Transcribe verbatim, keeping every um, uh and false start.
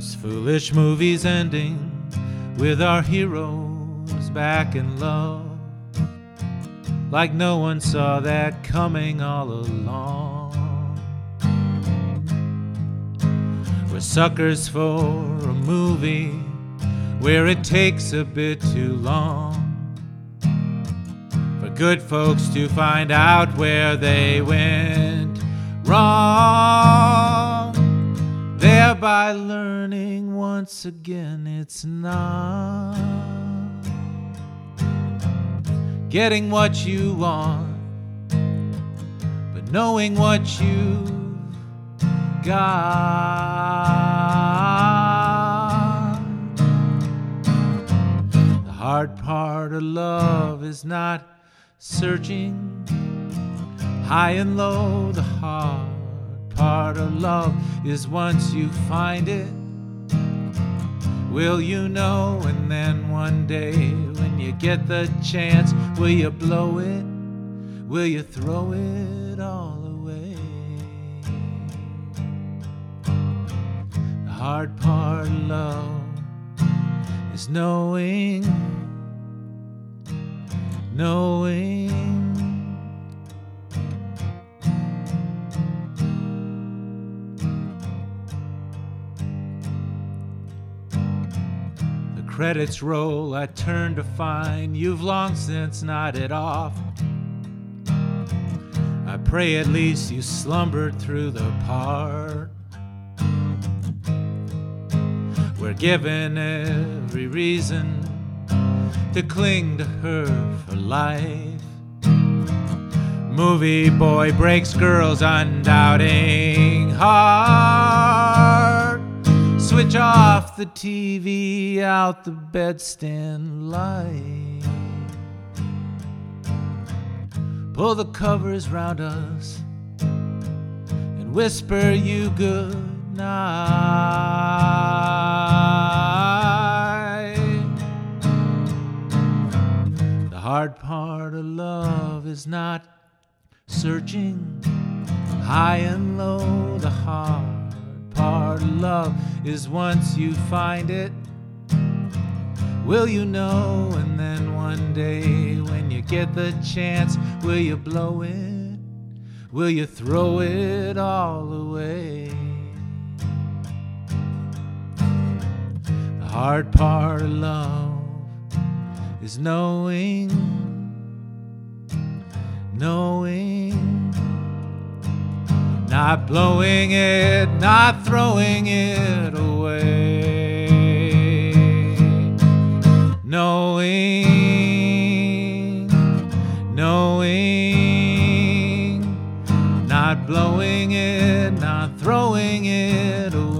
This foolish movie's ending with our heroes back in love, like no one saw that coming all along. We're suckers for a movie where it takes a bit too long for good folks to find out where they went wrong, thereby learning once again it's not getting what you want, but knowing what you've got. The hard part of love is not searching high and low. The hard part of love is once you find it, will you know? And then one day when you get the chance, will you blow it? Will you throw it all away? The hard part of love is knowing, knowing. Credits roll, I turn to find you've long since nodded off. I pray at least you slumbered through the part. We're given every reason to cling to her for life. Movie boy breaks girl's undoubting heart. Switch off the T V, out the bedstand light. Pull the covers round us and whisper you good night. The hard part of love is not searching high and low. The hard part of love is once you find it, will you know? And then one day when you get the chance, will you blow it? Will you throw it all away? The hard part of love is knowing, knowing. Not blowing it, not throwing it away. Knowing, knowing. Not blowing it, not throwing it away.